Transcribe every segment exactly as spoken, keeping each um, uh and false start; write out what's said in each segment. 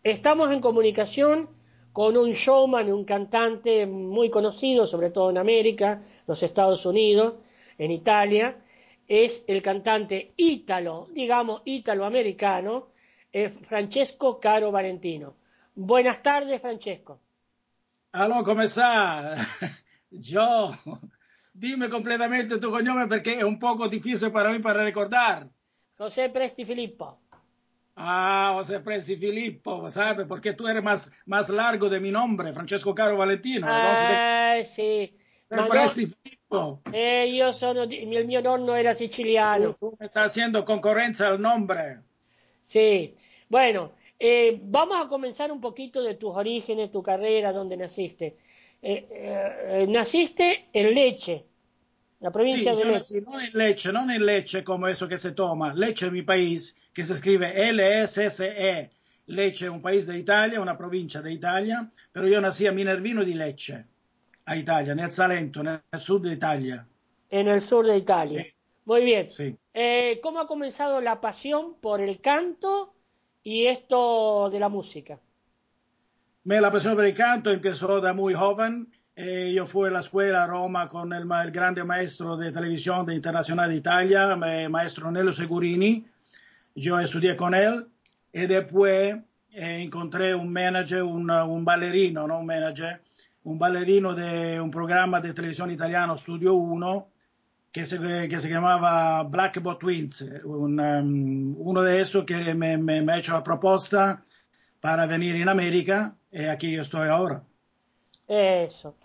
Estamos en comunicación con un showman, un cantante muy conocido, sobre todo en América, los Estados Unidos, en Italia. Es el cantante ítalo, digamos ítalo-americano, eh, Francesco Caro Valentino. Buenas tardes, Francesco. Allora, come sta? Joe, dimmi completamente tu cognome perché è un poco difficile per me per ricordare. José Presti Filippo. Ah, José Presi Filippo, ¿sabes? Porque tú eres más, más largo de mi nombre, Francesco Caro Valentino. Entonces, te Eh sì, ser ma no, Presi Filippo. eh, io sono, di- il mio nonno era Tú, siciliano. tú me estás haciendo concurrencia al nombre. Sí, bueno, eh, vamos a comenzar un poquito de tus orígenes, tu carrera, dónde naciste. Eh, eh, naciste en Lecce, la Sí, provincia de yo Lecce. nací no en Leche, no en Leche como eso que se toma. Leche es mi país, que se escribe L E S S E. Lecce es un país de Italia, una provincia de Italia, pero yo nací a Minervino di Lecce, a Italia, nel Salento, nel sud de Italia. En el sur de Sí, Italia. Muy bien. sí. Eh, ¿cómo ha comenzado la pasión por el canto y esto de la música? Me la pasión por el canto empezó de muy joven. Eh, yo fui a la escuela a Roma con el, ma- el grande maestro de televisión de Internacional de Italia, ma- maestro Nello Segurini. Yo estudié con él y después eh, encontré un manager, un, un ballerino, no un manager, un ballerino de un programa de televisión italiano, Studio uno, que se, que se llamaba Blackbot Twins, un, um, uno de esos que me, me, me ha hecho la propuesta para venir en América y aquí yo estoy ahora. Eso.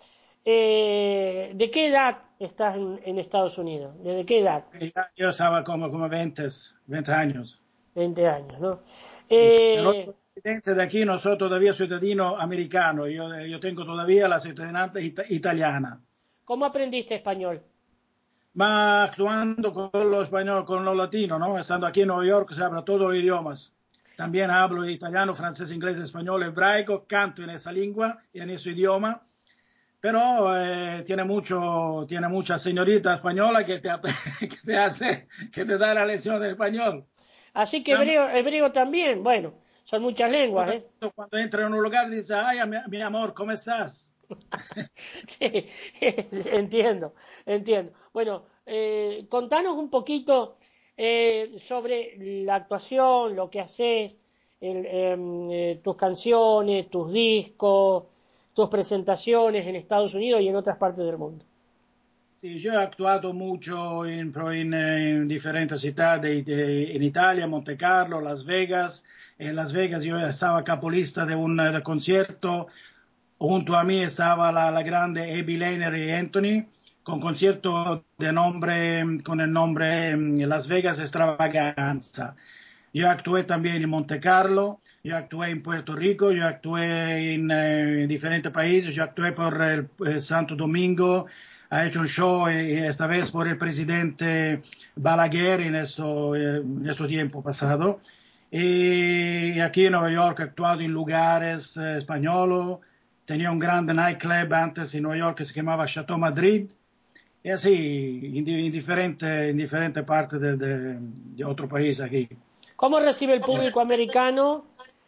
Eh, ¿de qué edad estás en, en Estados Unidos? ¿Desde qué edad? Yo estaba como, como veinte, veinte años. Veinte años, ¿no? Sí, sí. Pero Eh, soy residente de aquí, no soy todavía ciudadano americano. Yo, yo tengo todavía la ciudadanía ita- italiana. ¿cómo aprendiste español? Ma actuando con lo español, con lo latino, ¿no? Estando aquí en Nueva York se habla todos los idiomas. También hablo italiano, francés, inglés, español, hebraico, canto en esa lengua y en ese idioma. Pero eh, tiene mucho, tiene mucha señorita española que te, que te hace, que te da la lección de español. Así que También, hebreo, hebreo también, bueno, son muchas lenguas, ¿eh? cuando entra en un lugar dice, ay, mi, mi amor, ¿cómo estás? Sí, entiendo, entiendo. Bueno, eh, contanos un poquito eh, sobre la actuación, lo que haces, el, em, eh, tus canciones, tus discos, tus presentaciones en Estados Unidos y en otras partes del mundo. Sí, yo he actuado mucho en, en, en diferentes ciudades de, de, en Italia, Monte Carlo, Las Vegas. En Las Vegas yo estaba capolista de un de concierto. Junto a mí estaba la, la grande Abby Lehner y Anthony con concierto de nombre, con el nombre Las Vegas Extravaganza. Yo actué también en Monte Carlo, yo actué en Puerto Rico, yo actué en eh, diferentes países, yo actué por el, el Santo Domingo, ha hecho un show eh, esta vez por el presidente Balaguer en esto, eh, en este tiempo pasado. Y aquí en Nueva York he actuado en lugares eh, españoles, tenía un grande nightclub antes en Nueva York que se llamaba Chateau Madrid, y así en, en diferentes en diferente partes de, de, de otro país aquí. ¿Cómo recibe el público americano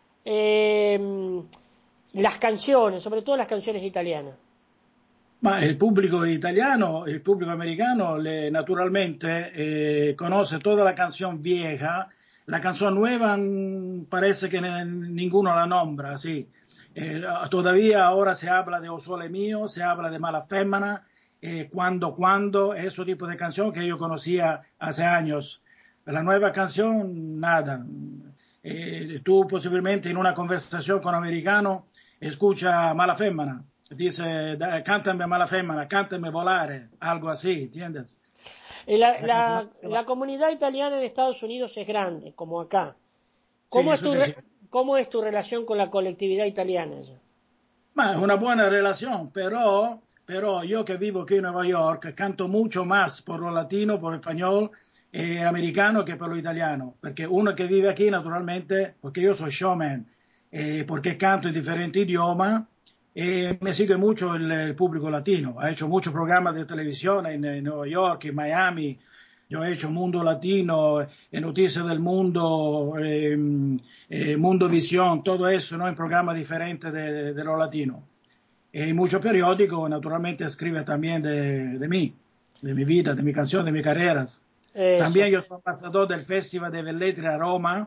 em, las canciones, sobre todo las canciones italianas? Ma il pubblico italiano, il pubblico americano le, naturalmente eh, conoce toda la canción vieja, la canción nueva mm, parece que ne- ninguno la nombra, sí. Eh, todavía ahora se habla de O Sole Mio, se habla de Mala Fémina, eh, Cuando Cuando, ese tipo de canción que yo conocía hace años. La nueva canción, nada. Eh, tú posiblemente en una conversación con un americano escucha Mala Fémina, dice, da- cántame Mala Fémina, cántame Volare, algo así, ¿entiendes? Eh, La, La canción la- la comunidad italiana en Estados Unidos es grande, como acá. sí, ¿Cómo es eso tu, que sí. re- cómo es tu relación con la colectividad italiana allá? Ma è una buona relazione, però, però io che vivo qui in Nuova York canto mucho más por lo latino, por el español eh, americano que por lo italiano, perché uno che vive aquí naturalmente, perché io sono showman, eh, porque canto in differenti idiomi, e me sigue mucho el, el público latino. Ha hecho muchos programas de televisión en, en Nueva York, en Miami, Yo he hecho Mundo Latino, eh, Noticias del Mundo, eh, eh, Mundo Visión, todo eso, ¿no? En programas diferentes de, de, de lo latino. Y muchos periódicos, naturalmente, escribe también de, de mí, de mi vida, de mi canción, de mis carreras. Eso. También yo soy embajador del Festival de Velletri a Roma.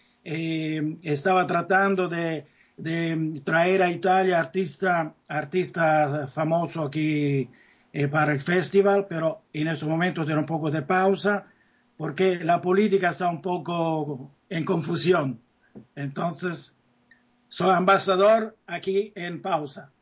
Eh, estaba tratando de, de, traer a Italia artistas artista famosos aquí eh, para el festival, pero en estos momentos tiene un poco de pausa porque la política está un poco en confusión. Entonces, soy embajador aquí en pausa.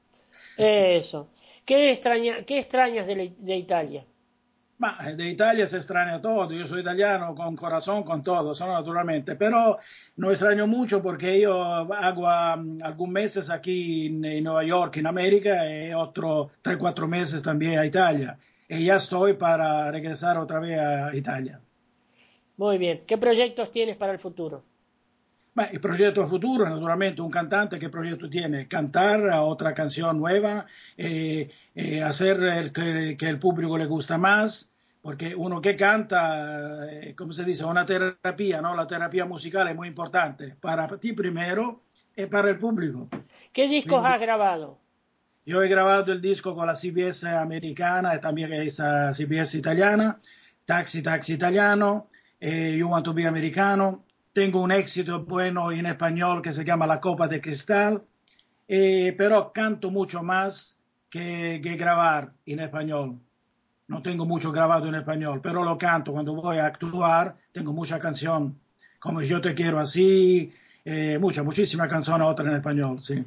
Eso. ¿Qué, extraña, qué extrañas de, la, de Italia? Ma de Italia se extraña todo, yo soy italiano con corazón, con todo, eso naturalmente, pero no extraño mucho porque yo hago um, algunos meses aquí en, en, Nueva York, en América, y otros tres, cuatro meses también a Italia, y ya estoy para regresar otra vez a Italia. Muy bien. ¿Qué proyectos tienes para el futuro? Ma il progetto futuro, naturalmente, un cantante, ¿qué proyecto tiene? Cantar otra canción nueva, eh, eh, hacer el, que, que, el público le gusta más, porque uno que canta, eh, como se dice, una terapia, ¿no? La terapia musical es muy importante para ti primero y para el público. ¿Qué discos Quindi, has grabado? yo he grabado el disco con la C B S americana y también esa C B S italiana, Taxi Taxi italiano, eh, You Want to Be Americano. Tengo un éxito bueno en español que se llama La Copa de Cristal, eh, pero canto mucho más que, que grabar en español. No tengo mucho grabado en español, pero lo canto cuando voy a actuar. Tengo mucha canción, como Yo Te Quiero Así, eh, mucha, muchísima canción otra en español, sí.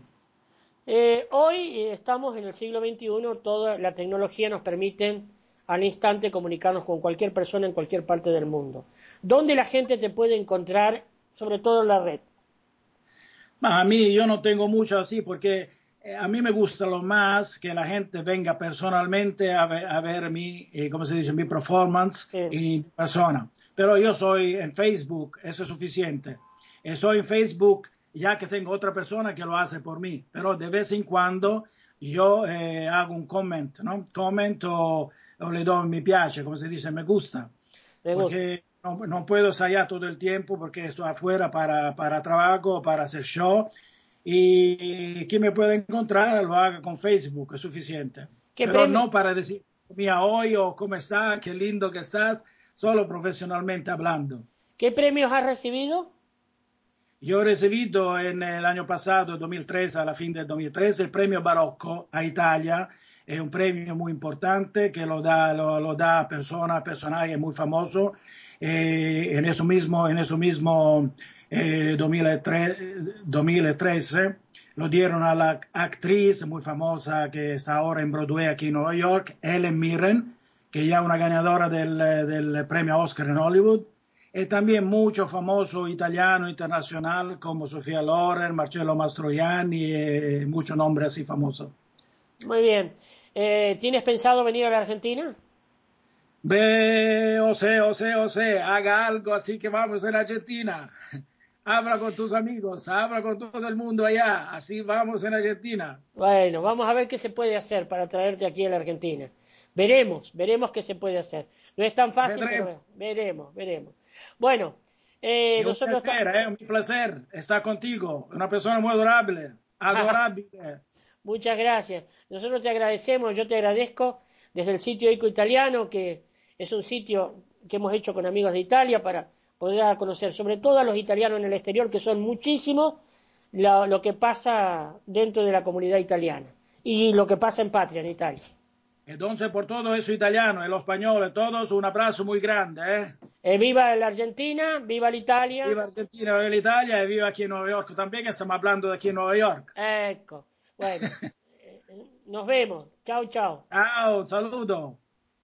Eh, hoy eh, estamos en el siglo veintiuno, toda la tecnología nos permite al instante comunicarnos con cualquier persona en cualquier parte del mundo. ¿Dónde la gente te puede encontrar, sobre todo en la red? Ma a mí yo no tengo mucho así porque eh, a mí me gusta lo más que la gente venga personalmente a ver, a ver mi, eh, ¿cómo se dice? Mi performance Sí. en persona. Pero yo soy en Facebook, eso es suficiente. Eh, soy en Facebook ya que tengo otra persona que lo hace por mí. Pero de vez en cuando yo eh, hago un comment, ¿no? Comment o, o le doy mi piace, como se dice, me gusta. Me gusta. Porque no, no puedo ensayar todo el tiempo porque estoy afuera para, para trabajo, para hacer show. Y quien me puede encontrar lo haga con Facebook, es suficiente. ¿Qué Pero premio, no para decir, mira, hoy o cómo está, qué lindo que estás, solo profesionalmente hablando. qué premios has recibido? Yo he recibido en el año pasado, dos mil trece, a la fin del dos mil trece, el premio Barocco a Italia. Es un premio muy importante que lo da, lo, lo da persona, personaje muy famoso. Eh, en eso mismo, en eso mismo eh, dos mil trece, dos mil trece lo dieron a la actriz muy famosa que está ahora en Broadway aquí en Nueva York, Helen Mirren, que ya es una ganadora del, del premio Oscar en Hollywood. Y también mucho famoso italiano internacional como Sofía Loren, Marcello Mastroianni y muchos nombres así famosos. Muy bien. Eh, ¿tienes pensado venir a la Argentina? Ve, José, José, José, haga algo así que vamos en Argentina. Habla con tus amigos, habla con todo el mundo allá, así vamos en Argentina. Bueno, vamos a ver qué se puede hacer para traerte aquí a la Argentina. Veremos, veremos qué se puede hacer. No es tan fácil, Vedremos. pero veremos, veremos. Bueno, eh, Es un nosotros acá... placer, ¿eh? Un placer estar contigo. Una persona muy adorable, adorable. Muchas gracias. Nosotros te agradecemos, yo te agradezco desde el sitio Eco Italiano, que es un sitio que hemos hecho con amigos de Italia para poder dar a conocer, sobre todo a los italianos en el exterior, que son muchísimos, lo, lo que pasa dentro de la comunidad italiana y lo que pasa en patria, en Italia. Entonces, por todo eso italiano y los españoles, todos un abrazo muy grande, ¿eh? Eh, viva la Argentina, viva l'Italia. Viva Argentina, viva Italia y viva aquí en Nueva York también, que estamos hablando de aquí en Nueva York. Ecco, bueno, eh, nos vemos. Chao, chao. Ciao, un saludo.